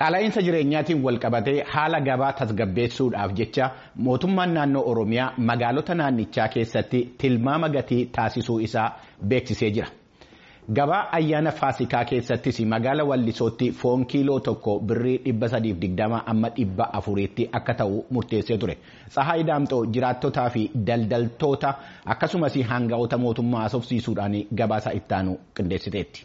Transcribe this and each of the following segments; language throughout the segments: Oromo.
Qaala'insa jireenyaatiin walqabatee haala gabaa tasgabbeessuudhaaf jecha mootummaan naannoo Oromiyaa magaalota naannichaa keessatti tilmaama gatii taasisuu isaa beeksisee jira. Gabaa ayyaana Faasikaa keessattis magaala Wallisootti foon kiiloo tokko birrii 320 amma 400tti akka ta'u murteessee ture. Tsahaay Daamxoo jiraattotaa fi daldaltoota akkasumas hanga'oota mootummaa haasofsiisuudhaan gabaasa ittaanu qindeessiteetti.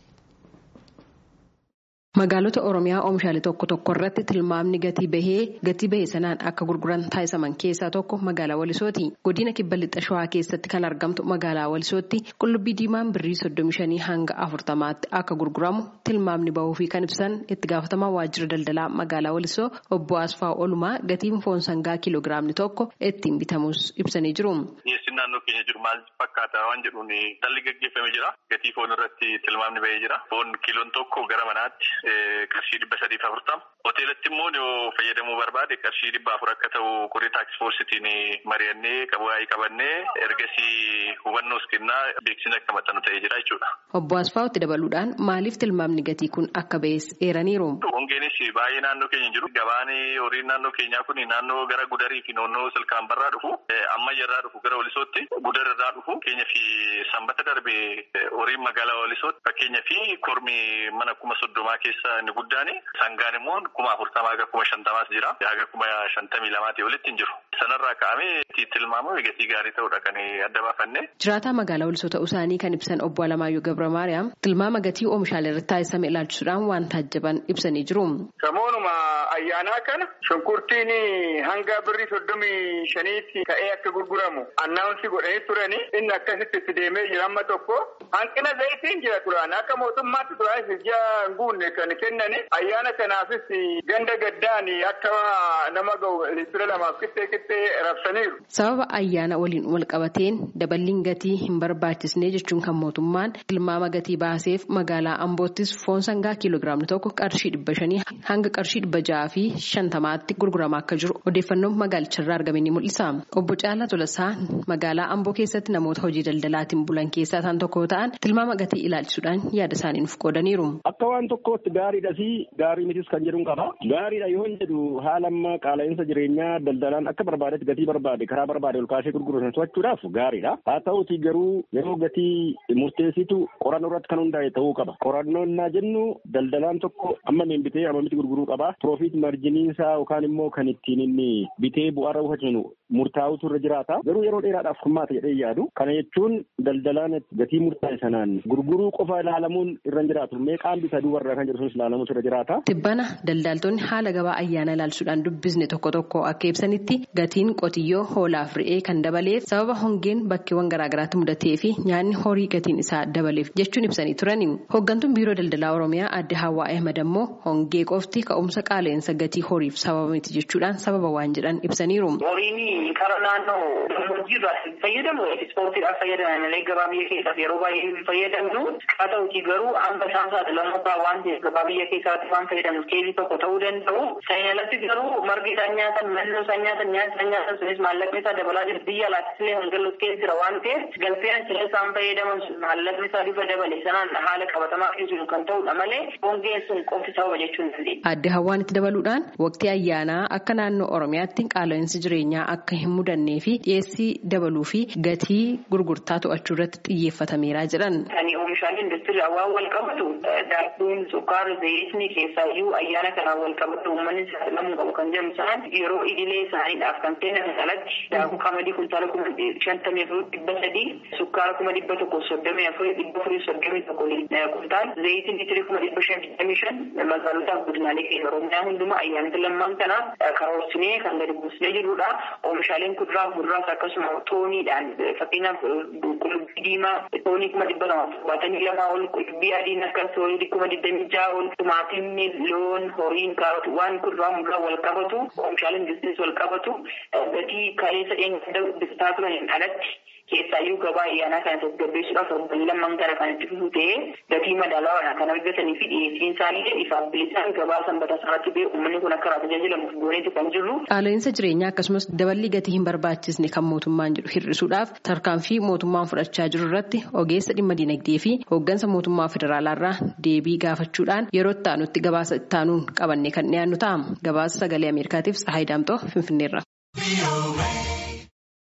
Magaalota Oromiyaa oomishaalee tokko tokko irratti tilmaamni gatii bahee sanaan akka gurguran taasisaman keessaa tokko magaalaa Wallisooti. Godina Kibba Lixa Shawaa keessatti kan argamtu magaalaa Wallisootti qullubbii diimaan birrii 35 hanga 40tti akka gurguramu tilmaamni bahuu fi kan ibsan itti gaafatamaa waajjira daldalaa magaalaa Wallisoo obbo Asfaa Olumaa gatiin foon sangaa kiiloogiraamni tokko ittiin bitamus ibsanii jiru. Naannoo keenya jiru maal fakkaata waan jedhuun dalli gaggeeffamee jira. Gatii foon irratti tilmaamni bahee jira. Foon kiiloon tokko gara manaatti qarshii 340. Hoteelatti immoo yoo fayyadamuu barbaade qarshii 400 akka ta'u qoree taaksii foorsitiin mari'annee qabu'aa qabannee ergasii hubannoos kennaa beeksisni akka maxxanu ta'ee jira jechuudha. Obbo Asfaawutti dabaluudhaan maaliif tilmaamni gatii kun akka ba'es eeraniiru. Hongeenis baay'ee naannoo keenya jiru. Gabaan horiin naannoo keenyaa kun naannoo gara Gudarii fi naannoo Silkaan Barraa dhufu ammayyaa dhufu gara Wallisootti Gudar irraa dhufu keenyaa fi sanbata darbee horiin magaalaa Wallisootti fakkeenyaa fi kormi mana 30 keessa inni guddaan sangaan immoo 40 haga 50 jira. Haga 52 olitti hin jiru. Sanarraa ka'amee tilmaamuu gatii gaarii ta'uudha kan adda baafanne. Jiraataa magaalaa Wallisoo ta'uu isaanii kan ibsan obbo Alamaayyoo Gabra Maariyaam tilmaama gatii oomishaalee irratti taasifame ilaalchisuudhaan waan taajjaban ibsanii jiru. Samoonuma ayyaanaa kana shunkurtiin hanga birrii 35tti ka'ee akka gurguramu annaawunsi godhanii turani inni akkasitti itti deemee jira amma tokko hanqina zayitiin jira turan akka mootummaatti turan ija guunne kan kennani ayyaana kanaafis ganda gaddaan akka nama ga'u liitira 2 qixxee rabsaniiru. Sababa ayyaana waliin wal qabateen daballiin gatii hin barbaachisne jechuun kan mootummaan tilmaama gatii baaseef magaalaa Amboottis foon sangaa kiiloogiraamni tokko qarshii 500 hanga qarshii 650tti gurguramaa akka jiru odeeffannoon magaalicharraa argame ni mul'isa. Obbo Caalaa Tolasaa magaalaa Amboo keessatti namoota hojii daldalaatiin bulan keessaa isaan tokko ta'an tilmaama gatii ilaalchisuudhaan yaada isaanii nuuf qoodaniiru. Akka waan tokkootti gaariidha fi gaarii mitis kan jedhuun qaba. Gaariidha yoo jedhu haala amma qaala'insa jireenyaa daldalaan akka barbaadetti gatii barbaade karaa barbaade ol kaasee gurguran to'achuudhaaf gaariidha. Haa ta'uutii garuu yeroo gatii murteessitu qorannoo irratti kan hundaa'e ta'uu qaba. Qorannoon naa jennu daldalaan tokko amma bitee amma miti gurguruu qaba. Piroofiit marjiniin isaa yookaan immoo kan ittiin inni bitee bu'aarra buufatu murtaa'utu irra jiraata. Garuu yeroo dheeraadhaaf furmaata jedhee yaadu. Kana jechuun daldalaan gatii murtaa'e sanaan gurguruu qofa ilaalamuun irra hin jiraatu. Meeqaan bisa duubarraa kan jedhu sunis ilaalamuutu irra jiraata. Tibbana daldaltoonni haala gabaa ayyaana ilaalchisuudhaan dubbisne tokko akka ibsanitti gatiin qotiyyoo hoolaaf re'ee kan dabaleef sababa hongeen bakkeewwan garaagaraatti mudatee fi nyaanni horii gatiin isaa dabaleef jechuun ibsanii turani. Hooggantuun biiroo daldalaa Oromiyaa adde Hawwaa Ahmad ammoo hongee qofti ka'umsa qaala'insa gatii horiif sababa miti jechuudhaan sababa waan jedhan ibsaniiru. Horiin karaa naannoo gammoojjiirraa fayyadamu ispoortiidhaaf fayyadaman malee gabaa biyya keessaaf yeroo baay'ee fayyadamnu haa ta'uutii garuu hanga isaan saaxilamuudhaan waan ta'eef gabaa biyya keessaatti waan fayyadamuuf keezii tokko ta'uu danda'u. Sana alatti garuu margi isaan nyaatan mannoo isaan nyaatan nyaata isaan nyaatan sunis maallaqni isaa dabalaa jira biyya alaattis illee hangaluuf keessa jira waan ta'eef galfeen sila isaan fayyadaman sun maallaqni isaa bifa dabale sanaan haala qabatamaa keessa kan ta'udha malee hongeen sun qofti sababa jechuun dandeenya. Adde Hawwaan itti dabaluudhaan waqtii ayyaanaa akka naannoo Oromiyaatti qaala'insi jireenyaa akka hin mudannee fi dhiyeessii dabaluu fi gatii gurgurtaa to'achuu irratti xiyyeeffatameera jedhan. Kan oomishaalee industirii waan wal qabatu daakuun sukkaara zayitni keessaayyuu ayyaana kanaan wal qabatu uummanni saaxilamuu qabu kan jedhamu isaan yeroo idilee isaaniidhaaf kan kennan alatti daakuu qamadii kuntaala 54,300 sukkaara 1,134,431 kuntaal zayitiin litiri 555 magaalotaa godinaalee keenya Oromiyaa hundumaa ayyaanota lammaan kana karoorsinee kan gadi buusnee jirudha. Oomishaaleen kuduraa fi muduraas akkasuma tooniidhaan fakkeenyaaf qullubbii diimaa toonii 272 ol qullubbii adiin akkas toonii 26 ol timaatimni loon horiin kaaroti waan kuduraa muduraa wal qabatu oomishaaleen industiris wal qabatu gatii kaleessa eenyuudha bitaa turaniin alatti keessaayyuu gabaa ayyaanaa kana tasgabbeessuudhaaf torbanii lamman gara kanatti fufuu ta'ee gatii madaalawaadha kan argatanii fi dhiyeessiin isaanii ifaaf bilisaan gabaa sanbata isaatti ba'e uummanni kun akka tajaajilamuuf gooneetu kan jirru. Qaala'insa jireenyaa akkasumas daballi gatii hin barbaachisne kan mootummaan jedhu hir'isuudhaaf tarkaanfii mootummaan fudhachaa jiru irratti ogeessa dhimma dinagdee fi hooggansa mootummaa federaalaarraa deebii gaafachuudhaan yeroo itti aanutti gabaasa itti aanuun qabannee kan dhiyaannu ta'a. Gabaasa sagalee Ameerikaatiif Tsahaay Daamxoo Finfinneerra.